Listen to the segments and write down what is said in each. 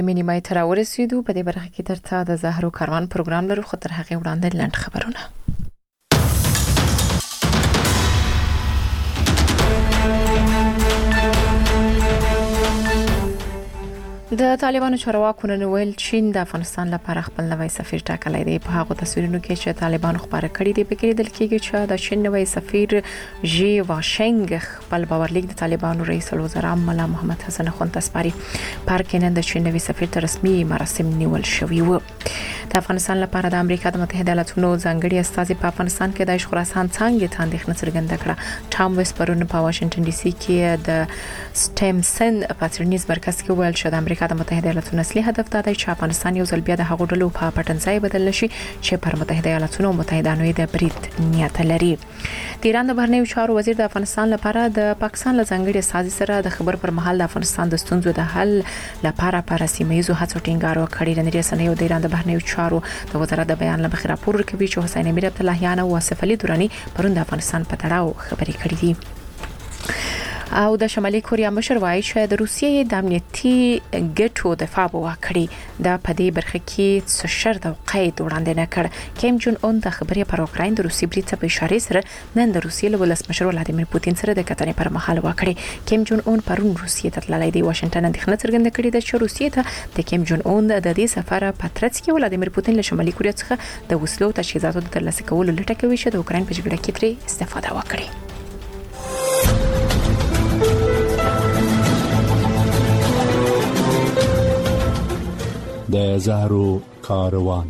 مینیمای تر ورسېدو په دې برخه کې ترته د زهرو کاروان پروګرام لرو خو تر هغه وړاندې لنډ خبرونه. د طالبانو چارواکو نن ویل چین د افغانستان لپاره خپل نوی سفیر ټاکلی دی. په هغه تصویرونو کې چې طالبانو خبره کړې ده پکې لیدل کېږي چې د چین نوی سفیر جی واشنګ خپل باورلیک د طالبانو رئیس الوزرا ملا محمد حسن اخوند ته سپاري. پارک نن د چین نوی سفیر ته رسمي مراسم نیول شوي وو. د افغانستان لپاره د امریکا د متحده ایالاتونو ځانګړي استازي په افغانستان کې د خراسان څنګه ته اندېښنه څرګنده کړه. ټام ویس پرون په واشنگټن ډي سي کې د سټیمسن پاترنیز مرکز کې ویل چې د امریکا د متحده ایالاتونو اصلي هدف دا دی چې افغانستان یو ځل بیا د هغو ډلو په پټنځای بدل شي چې پر متحده ایالاتونو او متحدانو د برید نیت لري. د ایران د بهرنیو چارو وزیر د افغانستان لپاره د پاکستان له ځانګړي استازي سره د خبر پر مهال د افغانستان د ستونزو د حل لپاره پر سیمه‌ییزو هڅو ټینګار وکړی. د رسنیو د ایران د بهرنیو چارو د وزارت د بیان له مخې راپور ورکوي چې حسین امیر عبداللهیان او واصف علي دوراني پرون د افغانستان په تړاو خبرې کړې دي. او د شمالي کوریا مشر وایي چې د روسیې د امنیتي ګټو دفاع وکړي. دا په دې برخه کې څه شرط او قید وړاندې نه کړ. کیم جون اون د خبرې پر اوکراین د روسي برید په اشاره سره نن د روسیې له ولسمشر ولادیمیر پوتین سره د کتنې پر مهال وکړي. کیم جون اون پرون روسیې ته تللی دی. واشنگټن اندېښنه څرګنده کړې ده چې روسیې ته د کیم جون اون د دې سفر په ترڅ کې ولادیمیر پوتین له شمالي کوریا څخه د وسلو تجهیزاتو د ترلاسه کولو لټه کوي چې د اوکراین په جګړه کې ترې استفاده وکړي. د زهرو کاروان.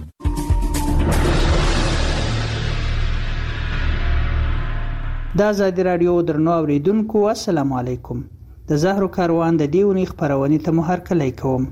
د آزادي رادیو درنو اوریدونکو السلام علیکم. د زهرو کاروان د دیونی خبرونه ته مو هرکلی کوم.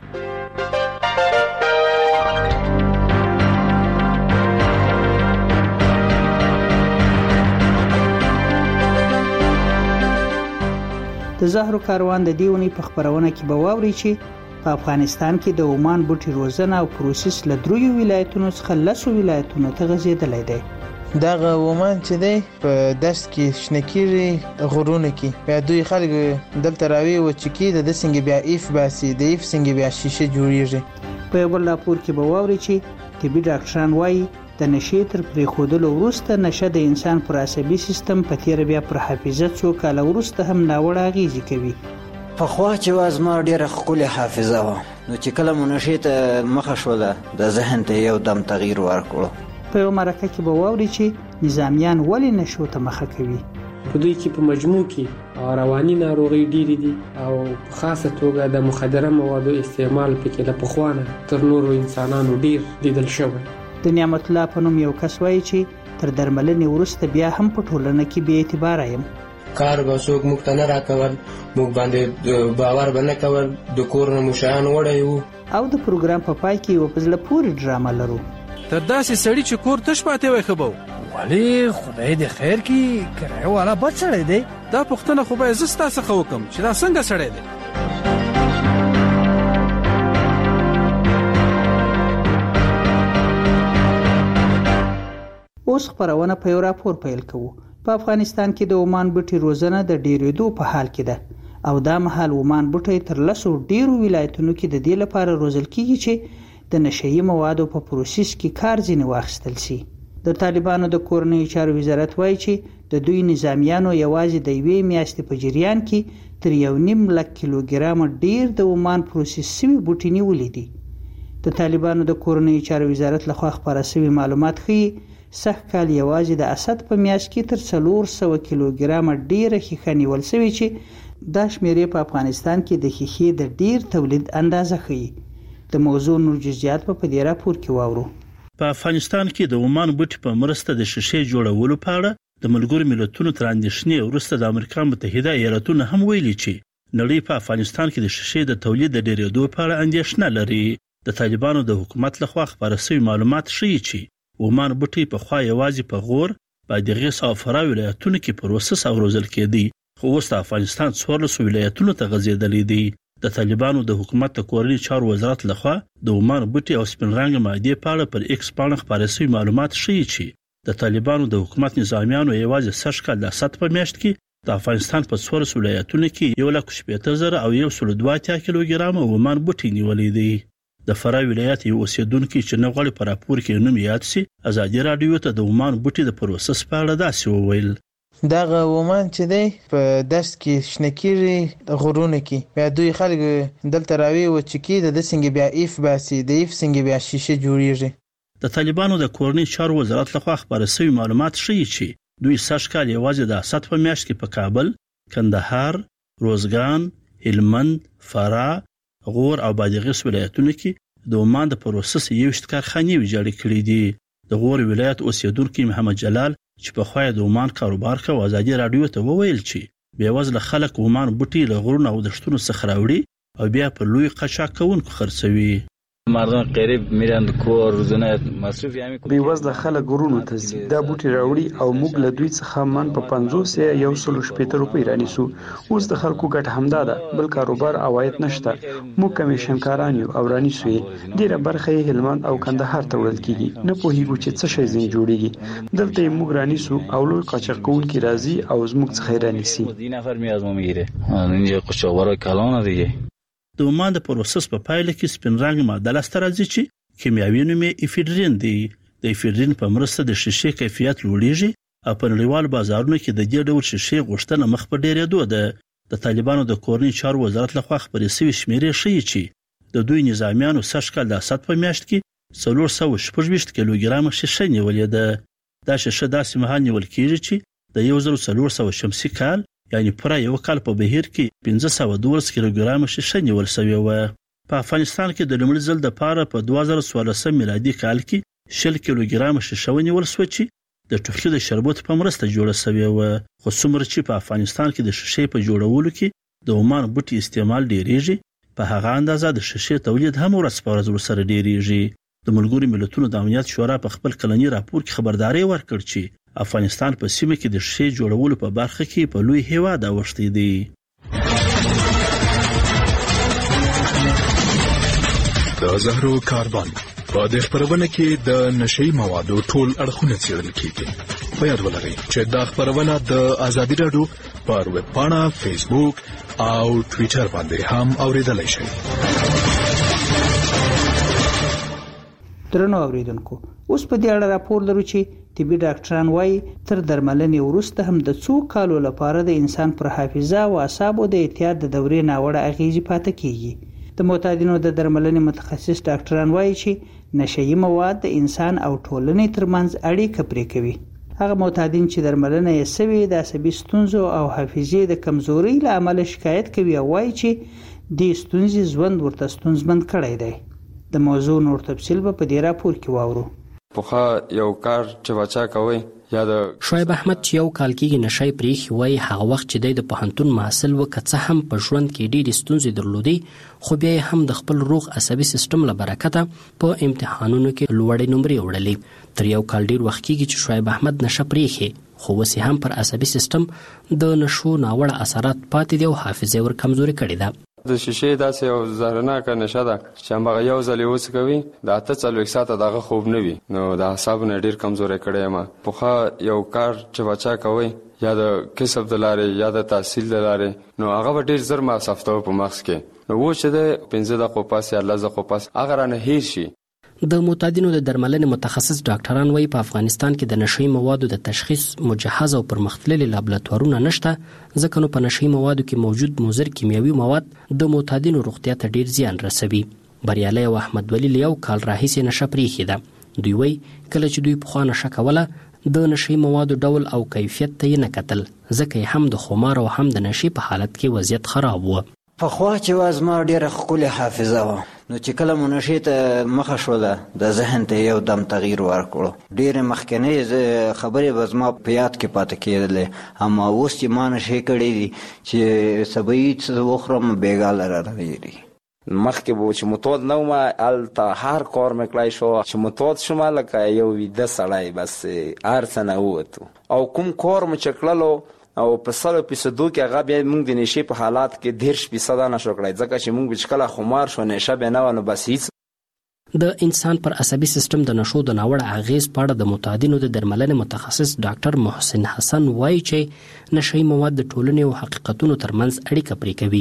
د زهرو کاروان د دیونی په خبرونه کې به واوري چې په افغانستان کې د عمان بوټي روزنه او پروسس له دریو ولایتونو څخه لسو ولایتونو ته غځېدلی دی. دغه عمان چې دی په دشت کې شنکيري غرونه کې بیا دوی خلک دلته راوي و چې کې د څنګه بیا ایف باسي د ایف څنګه بیا شیشه جوړیږي. په یو بل راپور کې به واوري چې طبي ډاکټران وایي د نشې تر پرېښودلو وروسته نشه د انسان پر عصبي سیستم په تیر بیا پر حافظه څو کاله وروسته هم ناوړه اغېزې کوي. پخوا چې وازما ډیره ښکلې حافظه وه نو چې کله مو نشې ته مخه شوله د ذهن ته یو دم تغییر ورکړو. په یو مرکه کې به واوري چې نظامیان ولې نشو ته مخه کوي. په دوی کې په مجموع کې رواني ناروغي ډېرې دي او په خاصه توګه د مخدره موادو استعمال پکې له پخوانه تر نورو انسانانو ډېر لیدل شوی. د نعمت الله په نوم یو کس وایي چې تر درملنې وروسته بیا هم په ټولنه کې بې اعتباره یم. کار به څوک موږ ته نه راکول، موږ باندې باور به نه کول، د کور نه مو شیان وړی وو. او د پروګرام په پای کې یوه په زړه پورې ډرامه لرو. تر داسې سړي چې کور تش پاتې وای ښه به و. ولې خدای دې خیر کړي، کرایه والا بد سړی دی. دا پوښتنه خو به زه ستا څخه وکړم چې دا څنګه سړی دی. اوس خبرونه په یو راپور پیل کوو. په افغانستان کې د عمان بوټي روزنه د ډیرېدو په حال کې ده او دا مهال عمان بوټي تر لسو ډیرو ولایتونو کې د دې لپاره روزل کیږي چې د نشهیي موادو په پروسس کې کار ځینې واخیستل شي. د طالبانو د کورنۍ چارو وزارت وایي چې د دوی نظامیانو یوازې د یوې میاشتې په جریان کې تر 1.5 لک کیلوګرام ډیر د عمان پروسس شوي بوټي نیولي دي. د طالبانو د کورنۍ چارو وزارت لخوا خپاره شوي معلومات ښیي سږ کال یوازې د اسد په میاشت کې تر 400 کیلوګرام ډیره ښیښه نیول شوې چې دا شمیرې په افغانستان کې د ښیښې د ډیر تولید اندازه ښیي. د موضوع نور جزئیات په دې راپور کې واورو. په افغانستان کې د عمان بوټي په مرسته د شیشې جوړولو په اړه د ملګرو ملتونو تر اندېښنې وروسته د امریکا متحده ایالاتونو هم ویلي چې نړۍ په افغانستان کې د شیشې د تولید د ډیرېدو په اړه اندېښنه لري. د طالبانو د حکومت لخوا خبره شوی معلومات ښیي چې عمان بوټي په خوا یوازې په غور، بادغیس او فراه ولایتونو کې پروسس او روزل کېدي، خو اوس د افغانستان 14 ولایتونو ته غځېدلې دي. د طالبانو د حکومت د کورنۍ چارو وزارت لخوا د عمان بوټي او سپین رنګ مادې په اړه پر ایکس باندې خبره شوی معلومات ښیي چې د طالبانو د حکومت نظامیانو یوازې سږ کال د اسد په میاشت کې د افغانستان په 14 ولایتونو کې 1,80,000 او 102 کیلوګرام ومان بوټي نیولې دي. د فراه ولایت یو اوسیدونکو چې نغړی پر راپور کې نوم یاد سي ازادي رادیو ته د ومان بوټي د پروسس په اړه داسې وویل. دغه ومان چې دی په دشت کې شنکيري غرونه کې بیا دوی خلک دلته راوي و چې کې د څنګه بیا ایف باسي د ایف څنګه بیا شیشه جوړیږي. د طالبانو د کورنۍ چارو وزارت لخوا خبره شوی معلومات ښیي چې دوی سږ کال یوازې د اسد په میاشت کې په کابل، کندهار، روزګان، هلمند، فراه، غور او بادغیس ولایتونو کې د ومان د پروسس 21 کارخانې ویجاړې کړې دي. د غور ولایت اوسیدونکو محمد جلال چې په خوای د ومان کاروبار کوي ازادي رادیو ته وویل چې بیوزله خلک ومان بوټي له غرونو او دشتونو څخه راوړي او بیا په لوی قاچاق کوونکو خرڅوي. مردم غریب میرن کور روزانه مصرف یې کوي. بیوزله خلک غرونو ته ځي دا بوټي راوړي او موږ له دوی څخه من په 50 یا 160 روپۍ رانیسو. اوس د خلکو ګټه همدا ده بل کاروبار عواید نشته. موږ کمیشنکاران یو او رانیسو یې ډیره برخه یې هلمند او کندهار ته وړل کیږي. نه پوهیږو چې څه شی زین جوړیږي. دلته موږ رانیسو او لوی قاچاق کوونکي راځي او زموږ څخه رانیسي. دي نفر می از ما میگیره. اینجا قاچاقبرای کلان دیگه. د ومان د پروسس په پایله کې سپین رنګ ماده لاسته راځي چې کیمیاوي نوم یې افیدرین دی. د افیدرین په مرسته د شیشې کیفیت لوړیږي او په نړیوال بازارونو کې د دې ډول شیشې غوښتنه مخ په ډیرېدو ده. د طالبانو د کورنۍ چارو وزارت لخوا خبرې شوې شمیرې ښیي چې د دوی نظامیانو سږ کال د اسد په میاشت کې 426 کیلوګرام شیشه نیولې ده. دا شیشه داسې مهال نیول کیږي چې د 1400 شمسي کال یعنی پر یو کال په بهیر کې 512 کیلوګرام شیشه نیول شوی و. په افغانستان کې د لومړي ځل د پاره په 2014 میلادي کال کې 10 کیلوګرام شیشه ونیول شو چې د ټوخي د شربت په مرسته جوړه شوی و. خو څومره چې په افغانستان کې د شیشې په جوړولو کې د ومان بوټي استعمال ډیریږي په هغه اندازه د شیشې تولید هم ورځ په ورځ سره ډیریږي. د ملګرو ملتونو د امنیت شورا په خپل کلنی راپور کې خبرداري ورکړ چې افغانستان په سیمه کې د شیشې جوړولو په برخه کې په لوی هیواد اوښتی دی. د زهرو کاربن په دې خبرونه کې د نشئی موادو ټول اړخونه څیړل کیږي. په یاد ولرئ چې دا خبرونه د ازادي رادیو پر ویب پاڼه، فیسبوک او ټوئیټر باندې هم اوریدلای شئ. درنو اوریدونکو اوس په دې اړه راپور لرو چې طبي ډاکټران وايي تر درملنې وروسته هم د څو کالو لپاره د انسان پر حافظه او اعصابو د اعتیاد د دورې ناوړه اغیزې پاتې کیږي. د معتادینو د درملنې متخصص ډاکټران وايي چې نشئی مواد د انسان او ټولنې ترمنځ اړیکه پرې کوي. هغه معتادین چې درملنه یې سوي د عصبي ستونزو او حافظې د کمزوري له امله شکایت کوي او وايي چې د ستونزې ژوند ورته ستونزمن کړی دی. د موضوع نور تفصیل به په دې راپور کې واورو. پوخا یو کار چې بچا کوي یا د شعیب احمد چې یو کال کې نشای پریخي وای هغه وخت چې د پوهنتون محصل وکړه هم په ژوند کې ډېری ستونزې درلودې خو بیا هم د خپل روغ عصبي سیستم له برکته په امتحانونو کې لوړې نمرې وړلې. تر یو کال ډېر وخت کېږي چې شعیب احمد نشه پریخي خو وسی هم پر عصبي سیستم د نشو ناوړه اثرات پاتې دي او حافظه ور کمزوري کړې ده. د شیشې داسې یو زهرناکه نشه ده چې هغه یو ځل یې وڅکوي د 48 ساعته دغه خوب نه وي نو د اعصابو نه ډېر کمزوری کړی یم. پوخا یو کار چې بچا کوي یا د کسب د لارې یا د تحصیل د لارې نو هغه به ډېر زر مصرفوي په مغز کې نو و چې د 15 دقیقو پس یا 10 دقیقو پس هغه رانه هیر شي. د معتادینو د درملنې متخصص ډاکټران وايي په افغانستان کې د نشئی موادو د تشخیص مجهز او پرمختللي لابراتوارونه نشته ځکه نو په نشئی موادو کې موجود مضر کیمیاوي مواد د معتادینو روغتیا ته ډیر زیان رسوي. بریالي او احمد ولی له یو کال راهیسې نشه پریخي ده. دوی وايي کله چې دوی په خوا نشه کوله د نشئی موادو ډول او کیفیت ته نه کتل ځکه هم د خمار او هم د نشئی په حالت کې وضعیت خراب و. په خوا چې وازما ډیره ښکلې حافظه وه نو چې کله مو نشې ته مخه شوله د ذهن ته یو دم تغییر ورکړو. ډېرې مخکنۍ خبرې به زما په یاد کې پاتې کېدلې اما اوس چې ما نشې کړې دي چې سبا یې څه وخورم بېګاله را راویري. مخکې به چې متود نه وم هلته هر کار مې کړی شو چې متود شوم لکه یو ویده سړی بس هر څه نه ووتو او کوم کار مو چې کړلو او په 100% کې هغه بیا موږ د نشې په حالات کې 10% نشو کړای ځکه چې موږ چې کله خمار شو نشه به نه ونه بس هیڅ د انسان پر عصبي سیستم د نشو د ناوړه اغیز په اړه د متعدینو د درملنې متخصص ډاکټر محسن حسن وایي چې نشئی مواد د ټولنې او حقیقتونو ترمنځ اړیکه پرې کوي.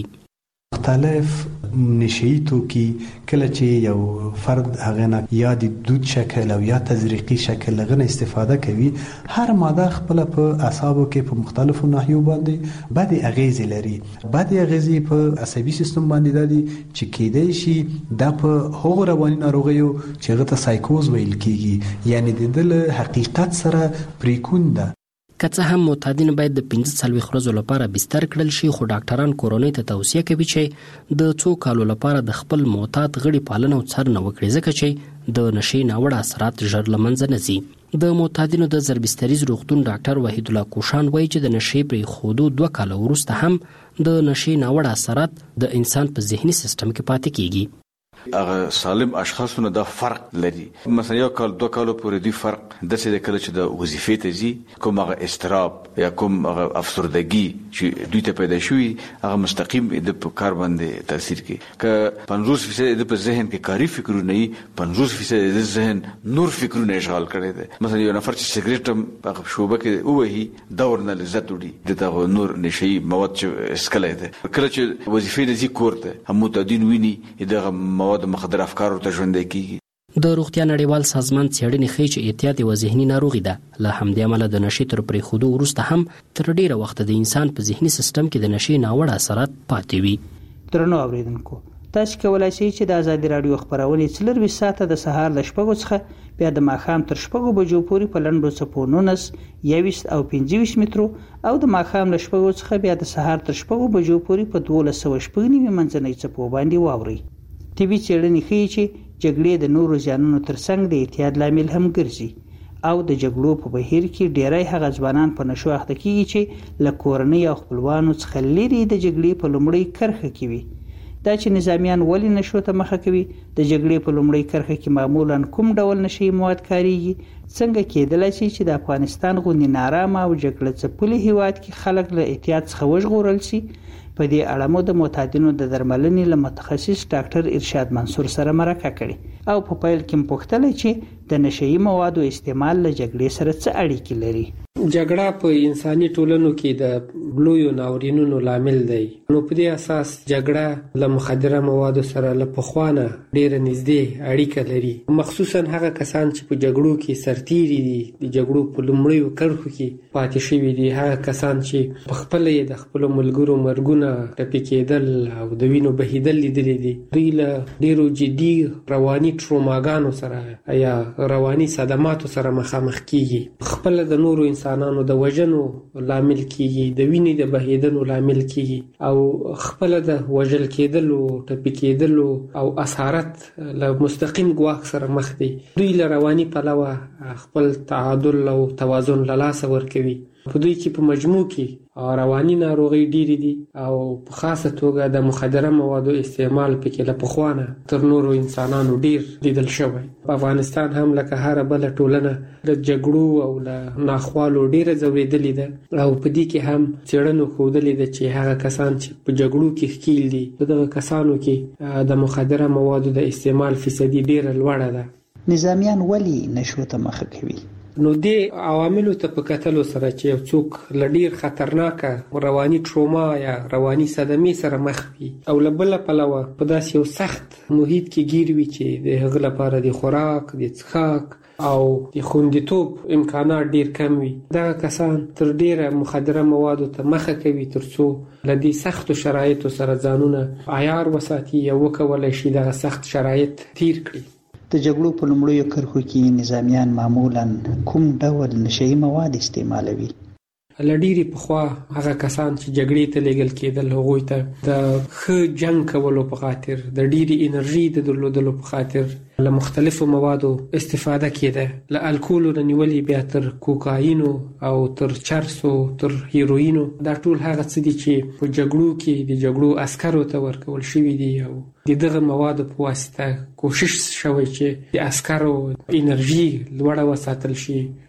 مختلف نشئی توکي کله چې یو فرد هغه نه یا د دود شکل او یا تزریقي شکل لغنه استفاده کوي، هر ماده خپل په اعصابو کې په مختلفو ناحیو باندې بد اغیز لري. بد اغیز په عصبي سیستم باندې دي چې کېدای شي د په هغو رواني ناروغیو چې غته سایکوز ویل کیږي، یعنی د دل حقیقت سره پریکون ده. که څه هم معتادین باید د 45 ورځو لپاره بستر کړل شي، خو ډاکټران کورنۍ ته توصیه کوي چې د څو کالو لپاره د خپل معتاد غړي پالنه او څارنه وکړي، ځکه چې د نشي ناوړه اثرات ژر له منځه نه ځي. د معتادینو د ضربستریز روغتون ډاکټر وحید الله کوشان وایي چې د نشي پرېښودو 2 کاله وروسته هم د نشي ناوړه اثرات د انسان په ذهني سیستم کې پاتې کیږي. هغه سالم اشخاصونه دا فرق لري. مثلا یو کال 2 کالو پورې دی فرق د څه د کله چې د وظیفې ته ځي، کوم هغه استراب یا کوم هغه افسردګي چې دوی ته پیدا شوی هغه مستقیم د کار باندې تاثیر کوي. که 50% د په ذهن کې کاری فکرونه وي، 50% د ذهن نور فکرونه اشغال کړي دي. مثلا یو نفر چې سیګریټ په شوبه کې وهي دا ورنه لذت وړي، دغه نور نشي مواد چې اسکلای دي. کله چې وظیفې د ذکر کوته هم متعدین ویني دغه مواد د مخدر افکارو ته ژوندۍ کیږي. د روغتیا نړیوال سازمان څېړنې ښیي چې اعتیاد یوه ذهني ناروغي ده. له همدې امله د نشي تر پرېښودو وروسته هم تر ډېره وخته د انسان په ذهني سیستم کې د نشي ناوړه اثرات پاتې وي. درنو اوریدونکو، تاسو کولی شئ چې د ازادي راډیو خبرونې 24 ساعته د سهار له 6 څخه بیا د ماښام تر 6 بجو پورې په لنډو څپو 19 21 او 25 مترو او د ماښام له 6 څخه بیا د سهار تر 6 بجو پورې په 1290 منځنۍ څپو باندې واورئ. طبي څېړنې ښیي چې جګړې د نورو زیانونو ترڅنګ د اعتیاد لامل هم ګرځي او د جګړو په بهیر کې ډیری هغه ځوانان په نشو اخته کیږي چې له کورنۍ او خپلوانو څخه لرې د جګړې په لومړۍ کرښه کې وي. دا چې نظامیان ولې نشو ته مخه کوي، د جګړې په لومړۍ کرښه کې معمولا کوم ډول نشي مواد کاریږي، څنګه کېدلای شي چې د افغانستان غوندې نارامه او جګړه ځپلي هیواد کې خلک له اعتیاد څخه وژغورل شي. په دې اړه مو د معتادینو د درملنې له متخصص ډاکټر ارشاد منصور سره مرکه کړې او په پیل کې پوښتنه چې د نشئی موادو استعمال له جګړې سره څه اړیکې لري. جګړه په انساني ټولنو کې د لویو ناورینونو لامل دی. نو په دې اساس جګړه له مخدره موادو سره له پخوانه ډېره نږدې اړیکه لري، مخصوصا هغه کسان چې په جګړو کې سرتیري دي، د جګړو په لومړیو کرښو کې پاتې شوي دي، هغه کسان چې په خپله یې د خپلو ملګرو مرګونه ټپي کېدل او د وینو بهیدل لیدلي دي. دوی له ډېرو جدي رواني ټروماګانو سره یا رواني صدماتو سره مخامخ کیږي. خپله د نورو انسانانو د وژنو لامل کیږي، د وینې د بهیدلو لامل کیږي او خپله د وژل کېدلو، ټپي کېدلو او اسارت له مستقیم ګواښ سره مخ دي. دوی له رواني پلوه خپل تعادل او توازن له لاسه ورکوي. په دوی کې په مجموع کې رواني ناروغي ډېرې دي او په خاصه توګه د مخدره موادو استعمال پکې له پخوانه تر نورو انسانانو ډېر لیدل شوی. په افغانستان هم لکه هره بله ټولنه د جګړو او له ناخوالو ډېره ځورېدلې ده او په دې کې هم څېړنو ښودلې ده چې هغه کسان چې په جګړو کې ښکیل دي، په دغه کسانو کې د مخدره موادو د استعمال فیصدي ډېره لوړه ده. نظامیان ولې نشو ته مخه کوي؟ نو دې عواملو ته په کتلو سره چې یو څوک له ډېر خطرناکه رواني ټروما یا رواني صدمې سره مخ وي او له بله پلوه په داسې یو سخت محیط کې ګیر وي چې د هغه لپاره د خوراک، د څښاک او د خوندیتوب امکانات ډېر کم وي، دغه کسان تر ډېره مخدره موادو ته مخه کوي تر څو له دې سختو شرایطو سره ځانونه عیار وساتي یا وکولی شي دغه سخت شرایط تیر کړي. د جګړو په لومړیو کرښو کې نظامیان معمولا کوم ډول نشئی مواد استعمالوي؟ له ډېرې پخوا هغه کسان چې جګړې ته لیږل کېدل هغوی ته د ښه جنګ کولو په خاطر، د ډېرې انرژي د درلودلو په خاطر له مختلفو موادو استفاده کېده، له الکولو نه نیولې بیا تر کوکاینو او تر چرسو تر هیروینو. دا ټول هغه څه دي چې په جګړو کې د جګړو عسکرو ته ورکول شوي دي او د دغه موادو په واسطه کوشش شوی چې د عسکرو انرژي لوړه وساتل شي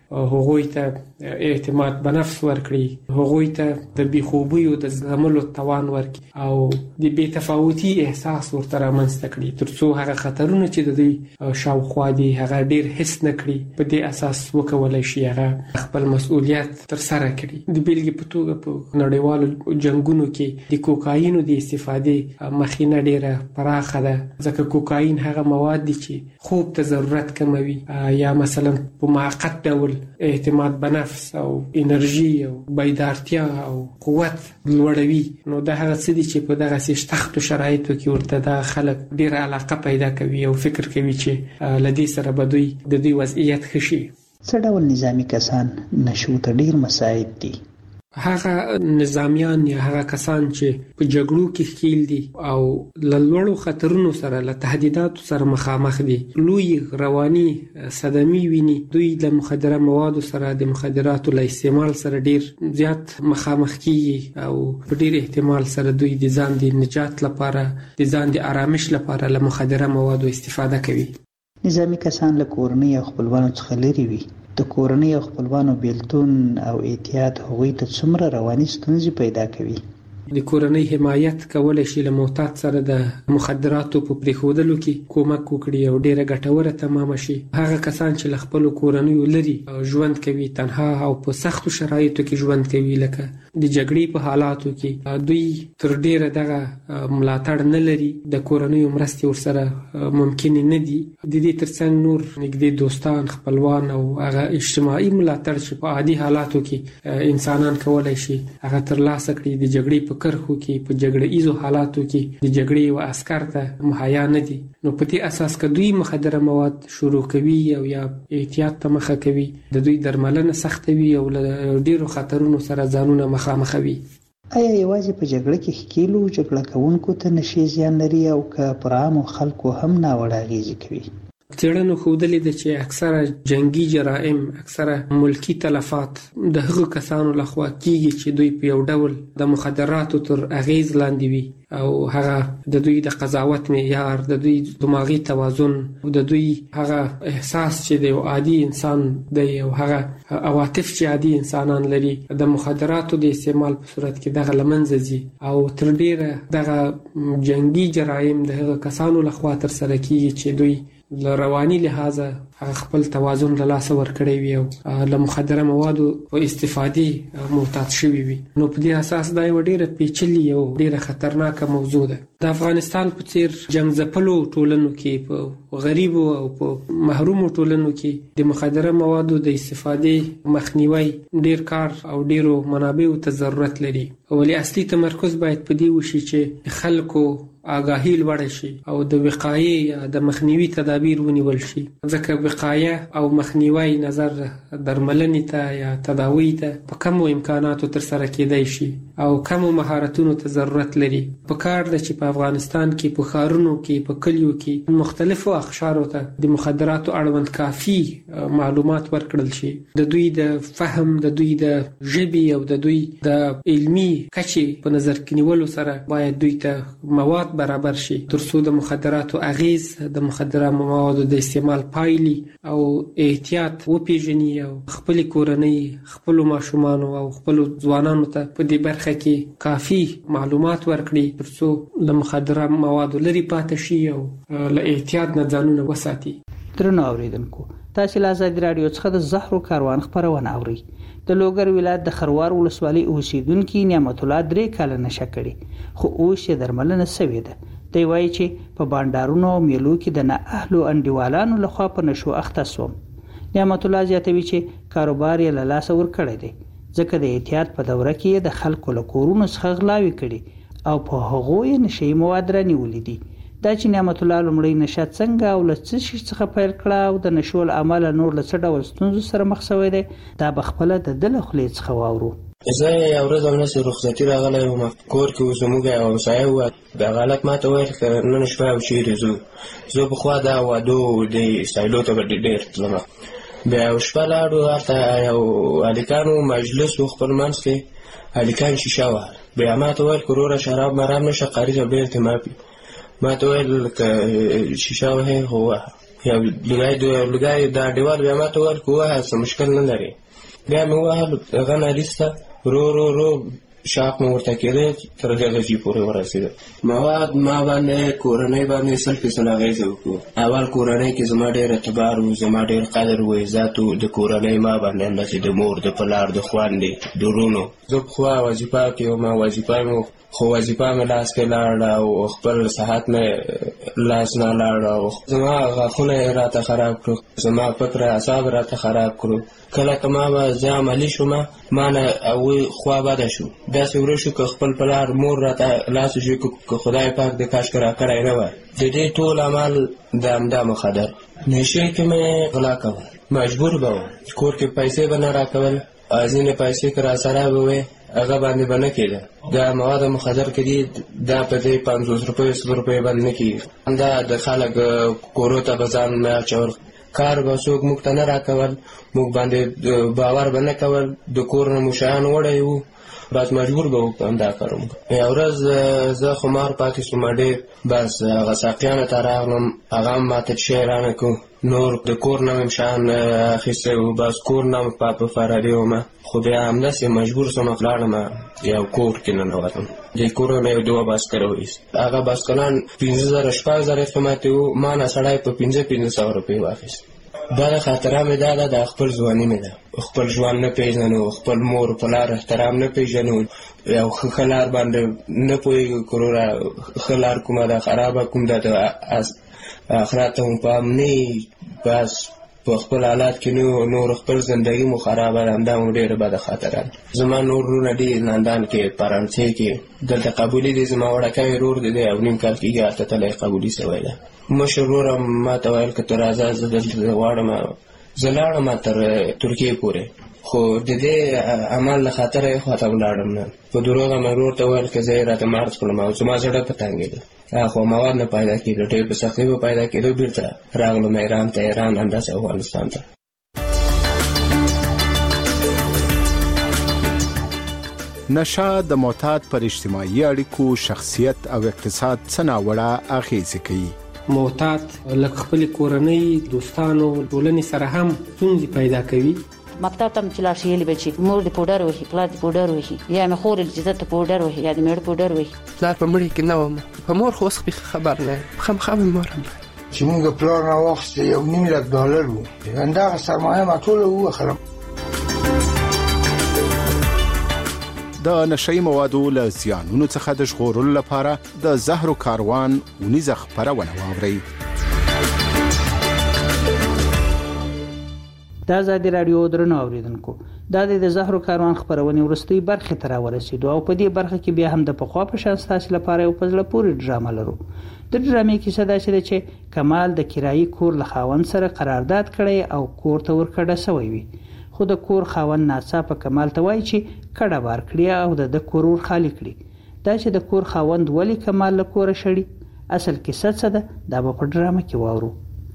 هغوی ته اعتماد به نفس ورکړي، هغوی ته د بېخوبیو د زغملو توان ورکړي او د بې تفاوتي احساس ورته رامنځته کړي، تر څو هغه خطرونه چې د دوی شاوخوا دي هغه ډیر حس نه کړي، په دې اساس وکولای شي هغه خپل مسؤلیت ترسره کړي. د بیلګې په توګه په نړیوالو جنګونو کې د کوکاینو د استفادې مخینه ډیره پراخه ده، ځکه کوکاین هغه مواد دي چې خوب ته ضرورت کموي یا مثلا په موقت ډول اعتماد به نفس او انرژي او بیدارتیا او قوت لوړوي. نو دا هغه څه دي چې په دغه سختو شرایطو کې ورته دا خلک ډیره علاقه پیدا کوي او فکر کوي چې لدې سره به دوی د دوی وضعیت ښه شي. څه ډول نظامی کسان نشو ته ډیر مساعد دي؟ هغه نظامیان یا هغه کسان چې په جګړو کې ښکیل دي او له لوړو خطرونو سره له تهدیداتو سره مخامخ دي، لوی رواني صدمې ویني، دوی د مخدره موادو سره د مخدراتو له استعمال سره ډیر زیات مخامخ کیږي او په ډیر احتمال سره دوی د ځان د نجات لپاره د ځان د آرامش لپاره له مخدره موادو استفاده کوي. نظامی کسان له کورنۍ او خپلوانو څخه لري وي، د کورنۍ او خپلوانو بیلتون او احتیاط هغوی ته څومره رواني ستونزې پیدا کوي؟ د کورنۍ حمایت کولای شي له معتاد سره د مخدراتو په پریښودلو کې کومک وکړي او ډیره ګټوره تمامه شي. هغه کسان چې له خپلو کورنیو لري ژوند کوي، تنها او په سختو شرایطو کې ژوند کوي، لکه د جګړې په حالاتو کې دوی تر ډیره دغه ملاتړ نه لري، د کورنیو مرستې ورسره ممکن نه دي. د دې ترڅنګ نور نږدې دوستان، خپلوان او هغه اجتماعي ملاتړ چې په عادي حالاتو کې انسانان کولای شي هغه ترلاسه کړي، د جګړې په کرخو کې په جګړه ایزو حالاتو کې د جګړې و عسكر ته مهیا نه دي. نو په دې اساس که دوی مخدره مواد شروع کوي او یا احتیاط ته مخه کوي، د دوی درملنه سختوي او له ډیرو خطرونو سره ځانونه مخامخوي. آیا یوازې په جګړه کې ښکیلو جګړه کوونکو ته نشي زیان لري او که پر عامو خلکو هم ناوړه اغېزې کوي؟ څېړنو ښودلې ده چې اکثره جنگي جرائم، اکثره ملکی تلفات د هغو کسانو لخوا کیږي چې دوی په یو ډول د مخدراتو تر اغیز لاندې وي او هغه د دوی د قضاوت معیار، د دوی دماغي توازن او د دوی هغه احساس چې د یو عادي انسان دی او هغه عواطف چې عادي انسانان لري د مخدراتو د استعمال په صورت کې دغه لمنځه ځي او تر ډیره دغه جنگي جرایم د هغو کسانو لخوا ترسره کیږي چې دوی له رواني لحاظه هغه خپل توازن له لاسه ورکړی وي او له مخدره موادو په استفادې معتاد شوي وي. نو په دې اساس دا یوه ډیره پیچلې او ډیره خطرناکه موضوع ده. د افغانستان په څیر جنګ ځپلو ټولنو کې، په غریبو او په محرومو ټولنو کې د مخدره موادو د استفادې مخنیوی ډیر کار او ډیرو منابعو ته ضرورت لري. ولې اصلي تمرکز باید په دې وشي چې خلکو آگاهی لوړه شي او د وقایې یا د مخنیوي تدابیر ونیول شي، ځکه وقایه او مخنیوي نظر درملنې ته یا تداوی ته په کمو امکاناتو ترسره کېدای شي او کمو مهارتونو ته ضرورت لري. په کار ده چې په افغانستان کې په ښارونو کې، په کلیو کې مختلفو اقشارو ته د مخدراتو اړوند کافي معلومات ورکړل شي، د دوی د فهم، د دوی د ژبې او د دوی د علمي کچې په نظر کې نیولو سره باید دوی ته مواد برابر شي، ترڅو د مخدراتو اغیز، د مخدره موادو د استعمال پایلې او احتیاط وپیژني او خپل کورنۍ، خپل ماشومان او خپل ځوانانو ته په دې برخه کې کافي معلومات ورکړي، ترڅو د مخدره موادو لري پاتې شي او له احتیاط نه ځانونه وساتي. درنو اوریدونکو، تاسو له آزادي رادیو څخه د زهرو کاروان خبرونه اورئ. د لوګر ولایت د خروار ولسوالۍ اوسیدونکو نعمت الله 3 کاله نشه کړي، خو اوس یې درملنه شوې ده. دی وایي چې په بانډارونو او میلو کې د نااهلو انډیوالانو لخوا په نشو اخته شوم. نعمت الله زیاتوي چې کاروبار یې له لاسه ورکړی دی، ځکه د احتیاط په دوره کې د خلکو له کورونو څخه غلاوې کړي او په هغو یې نشهیي مواد رانیولي دي. دا چې نعمت الله لومړی نشه څنګه او له څه شي څخه پیل کړه او د نشو له امله نور له څه ډول ستونزو سره مخ شوی دی، دا به خپله د ده له خولې څخه واورو. زه یو ورځ همداسې رخصتي راغلی وم، کور کې اوس زموږ یوه همسایه وه، دغه هلک ما ته ویل که نن شپه او چیرې ځو. زه پخوا دا وادو د سایلو ته به ډېر تلم. بیا یو شپه لاړو، هلته یو هلکانو مجلس و، خپل منځ کې هلکان شیشه وهل. بیا ما ته ویل که وروره شراب مرام نشه، قاري صاحب ډېر ته ماپي. ما ته ویل که شیشه وهې خو وهه. یو لګای دا ډیوال بیا ما ته وویل که ووهه څه مشکل نه لري. بیا مې ووهل هغه نه وروسته رو شاق مې ورته کېده تر 2 درجې پورې ورسېده. مواد ما باندې کورنۍ باندې 100% اغېزه وکړو. اول کورنۍ کې زما ډېر اعتبار و، زما ډېر قدر و عزت و. د کورنۍ ما باندې همداسې د مور د پلار د خویندې د ورونو. زه پخوا وظیفه کې وم، وظیفه مې خو وظیفه مې لاس کې لاړه او خپل صحت مې لاس نه لاړه او زما غاښونه یې راته خراب کړو، زما فکر اعصاب راته خراب کړو. کله که ما به زه عملي شوم ما نه هغوی خوا بده شو. داسې ورځ شو که خپل پلار مور راته لاس وشي که خدای پاک د کاشکې راکړی نه وای. د دې ټول عمل د همدا مخدر نشې کې مې غلا کول، مجبور به وم. کور کې پیسې به نه راکول، ځینې پیسې که راسره به وې هغه باندې به نه کېده. دا مواد مخدر کې دي دا په دې 50 روپۍ 100 روپۍ باندې نه کېږي. دا د خلک کورو ته به ځان نه اچول، کار به څوک موږ ته نه راکول، موږ باندې باور به نه کول. د کور نه مو شیان وړی وو، بس مجبور به وو همدا کار وکړو. یوه ورځ زه خمار پاتې شوم ډېر، بس هغه ساقیانو ته راغلم، هغه هم ماته شی رانه کړو. نور د کور نه مې شیان اخیستی وو، بس کور نه مې په فراري وم. خو بیا همداسې مجبور شوم لاړم یو کور کې ننوتم. دې کور نه یو 2 بایسکل وایست. هغه بایسکلان 50,000 شپږ قیمتي وو، ما نه سړی په 500 روپۍ واخیست. بله خاطره مې دا ده د خپل ځواني مې ده. خپل ژوند نه پېژنو، خپل مور پلار احترام نه پېژنو، یو ښه لار باندې نه پوهېږو. کروره ښه لار کومه ده خرابه کوم ده، د آخرت ته هم پام نه، بس په خپل حالات کې نور خپل زندګي مو خرابه ده. همدا مو ډېره بده خاطره ده. زما نور وروڼه ډېر لندن کې فرانسې کې دلته قبولي دي. زما وړوکی ورور دی 2.5 کال کېږي هلته تللی قبولي سوی ده. مشر ورور ما ته ویل که ته راځه زه دلته غواړم. زه لاړم تر ترکیې پورې، خو د دې عمل له خاطره یې خواته ولاړم نه. په دروغه مې ورور ته ویل که زه یې راته مارچ کړم او زما زړه په تنګېده. خو مواد نه پیدا کېدو، ډېر په سختۍ به پیدا کېدو. بېرته راغلم ایران ته، ایران همداسې افغانستان ته. نشه د معتاد پر اجتماعي اړیکو، شخصیت او اقتصاد څه ناوړه اغېزې کوي. معتاد لکه خپل کورنۍ، دوستانو، ټولنې سره هم ستونزې پیدا کوي. مکتب ته چې لاړ شي یې به چې مور دې پوډر وهي، پلار دې پوډر وهي، یا مې خور چې زه ته پوډر وهي یا دې مېړه پوډر وهي. پلار په مړي کې نه وم، په مور خو اوس خبر نه یم، خامخا مې مور هم چې موږ پلار نه واخیسته $1,000,000 وو، همدغه سرمایه ما ټوله ووخلم. د نشئی موادو له زیانونو څخه د ژغورلو لپاره د زهرو کاروان ونیزه خپرونه واورئ. د ازادي رادیو درنو اوریدونکو، دا د زهرو کاروان خپرونې ورستۍ برخه ته راورسېدو او په دې برخه کې بیا هم د پخوا په شان ستاسو لپاره یو پزله پوری ډرامه لرو. د ډرامې کیسه دا چې کمال د کرایي کور له خاوند سره قرارداد کړی او کور ته ورکړه شوی وي، خو د کور خاوند ناڅاپه کمال ته وایي چې کډه بار کړی او د کور ور خالی کړي. دا چې د کور خاوند ولی کمال له کوره شړي، اصل کیسه څه ده دا به په ډرامه کې واورو.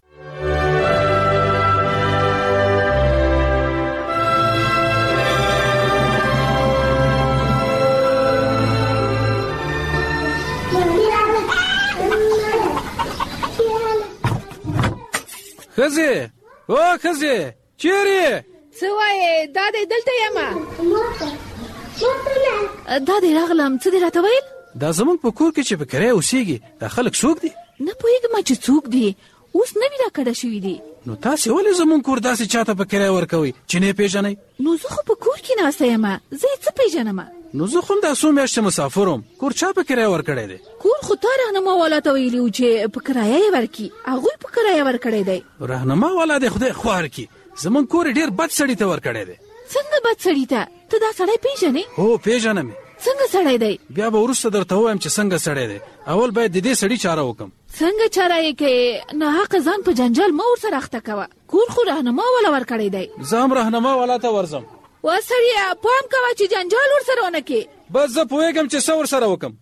خزه او خزه چیرې څه وایې؟ دا دې دلته یم، دا دې راغلم. څه دې راته ویل؟ دا زمونږ په کور کې چې په کرایه اوسېږي دا خلک څوک دي؟ نه پوهېږم چې څوک دي، اوس نوي راکړه شوي دي. نو تاسې ولې زمونږ کور داسې چاته په کرایه ورکوئ چې نه یې پېژنئ؟ نو زه خو په کور کې ناسته یم، زه یې څه پېژنم؟ نو زه خو همدا څو میاشتې مسافر وم، کور چا په کرایه ورکړی دی؟ کور خو تا رهنما والا ته ویلي و چې په کرایه یې ورکړي، هغوی په کرایه ورکړی دی. رهنما والا دی خدای خوار کړي، زمونږ کور ډېر بد سړي ته ورکړی دی. څنګه بد سړي ته؟ ته دا سړی پېژنې؟ هو پېژنم یې. څنګه سړی دی؟ بیا به وروسته درته ووایم چې څنګه سړی دی. اول باید د دې سړي چاره وکړم. څنګه چاره یې کوې؟ ناحقه ځان په جنجال مه ورسره اخته کوه، کور خو رهنما والا ورکړی دی. زه هم رهنما والا ته ورځم. وا سړیه پام کوه چې جنجال ورسره ونه کړې. بس زه پوهېږم چې څه ورسره وکړم.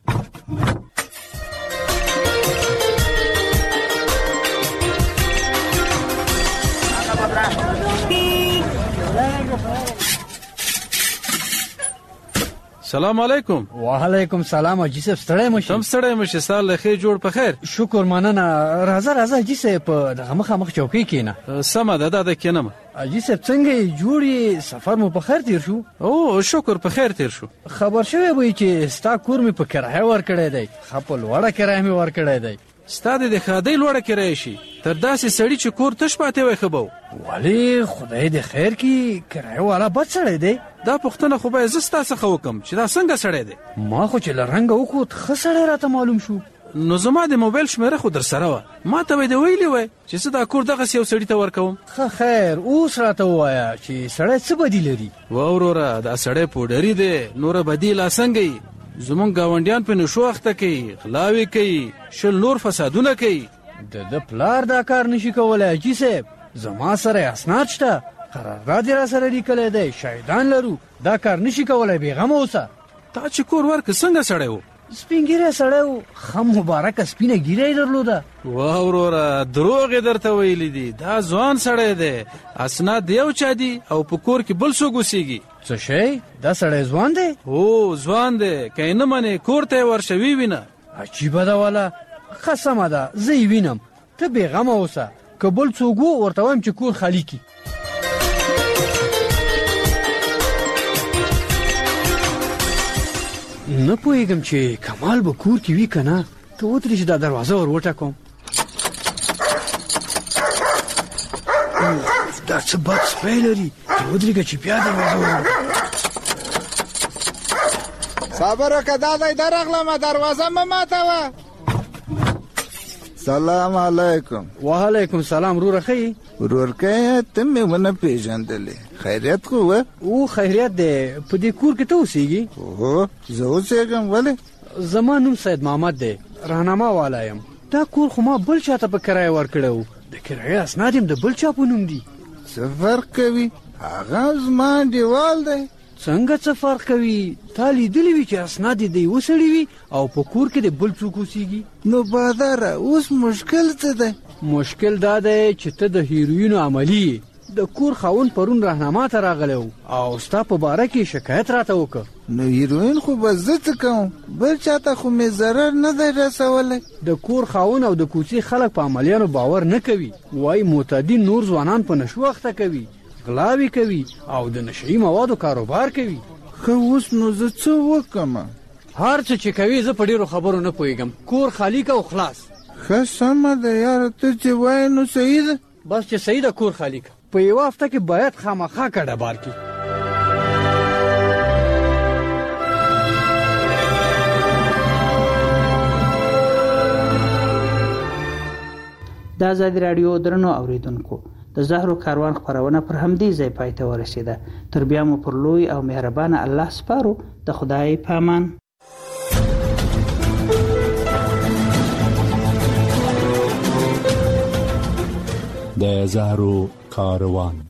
سلام علیکم. وعلیکم سلام حاجی صاحب. ستړی مشي؟ تم ستړی مشي. سال خیر جوړ په خیر. شکر مننه. راځه حاجی صاحب په دغه مخامخ چوکۍ کېنه. سمه ده دا کېنم. حاجی صاحب څنګه جوړې؟ سفر مو په خیر تیر شو؟ او شکر په خیر تیر شو. خبر شوی وای چې ستا کور مې په کرایه ورکړی دی. خپل وړه کرایه مې ورکړی دی. ستا د خادۍ لوړه کرایه شي تر داسې سړی چې کور تش پاتې وای خبو. ولی خدای دې خیر کی کرایه والا بد سړی دی. دا پښتنه خو به زه ستا څخه وکم چې دا څنګه سړی دی. ما خو چې لرنګ وکوت ښه سړی راته معلوم شو. نو زما د موبایل شمیره خو در سره وه. ما ته به دې ویلي وای چې زه دا کور دغسې یو سړي ته ورکوم. ښه خیر اوس راته ووایه چې سړی څه بدي لري؟ وروره دا سړی پوډري دی. نوره بدي لا څنګه یي. زمونږ ګاونډیان په نشو اخته کوي، غلاوې کوي، شل نور فسادونه کوي. د پلار دا کار نشي کولی حاجي صاحب. زما سره اسناد شته، قرارداد یې را سره لیکلی دی، شاهدان لرو. دا کار نشي کولی. بېغمه اوسه. تا چې کور ورکړ څنګه سړی و؟ سپین ږیری سړی و. ښه مبارکه سپینه ږیره یې درلوده. واه وروره دروغ یې درته ویلي دي. دا ځوان سړی دی. اسناد د یو چا دي او په کور کې بل څوک اوسېږي. څه شی؟ دا سړی ځوان دی؟ هو ځوان دی. که یې نه منې کور ته یې ورشه ووینه. عجیبه ده واله. ښه سمه ده زه یې وینم. ته بېغمه اوسه. که بل څوک و ورته وایم چې کور خالي کړي. نه پوهېږم چې کمال به کور کې وي که نه. ته ودرې چې دا دروازه ور وټکوم. دا څه بد سپی لري. ته ودرېږه چې بیا دروازه ور صبر وکړه دادی درغلمه دروازه مه ماتوه. سلام علیکم. وعلیکم سلام. وروره ښه یې؟ ورورکه ته مې ونه پېژندلې. خیریت خو وه؟ او خیریت دی. په دې کور کې ته اوسېږي؟ هو زه اوسېږم. ولې؟ زما نوم سید محمد دی. راهنما والا یم. دا کور خو ما بل چا ته په کرایه ورکړی و. د کرایې اسناد یم د بل چا په نوم دي. څه فرق کوي؟ هغه زما انډیوال دی. څنګه څه فرق کوي؟ تا لیدلی وي چې اسناد یې د یوه سړي وي او په کور کې د بل څوک اوسېږي. نو باداره اوس مشکل څه دی؟ مشکل دا دی چې ته د هیروینو عملي یې. د کور خاوند پرون راهنما ته راغلی و او ستا په باره کې شکایت راته وکړ. نو هیروین خو به زه څه کوم؟ بل چاته خو مې ضرر نه دی رسولی. د کور خاوند او د کوڅې خلک په عملیانو باور نه کوي. وایي معتدین نور ځوانان په نشو اخته کوي، غلاوې کوي او د نشهیي موادو کاروبار کوي. ښه اوس نو زه څه وکړم؟ هر څه چې کوي زه په ډېرو خبرو نه پوهېږم. کور خالي که او خلاص. ښه سمه ده یاره. ته چې وایې نو صحیح ده. بس چې صحیح ده کور خالي که. په یوه هفته کې باید خامخا کډه بار کړي. د ازادي راډیو درنو اوریدونکو د زهرو کاروان خپرونه پر همدې ځای پای ته ورسېده. تر بیا مو پر لوی او مهربانه الله سپارو. د خدای پامان. د زهرو کاروان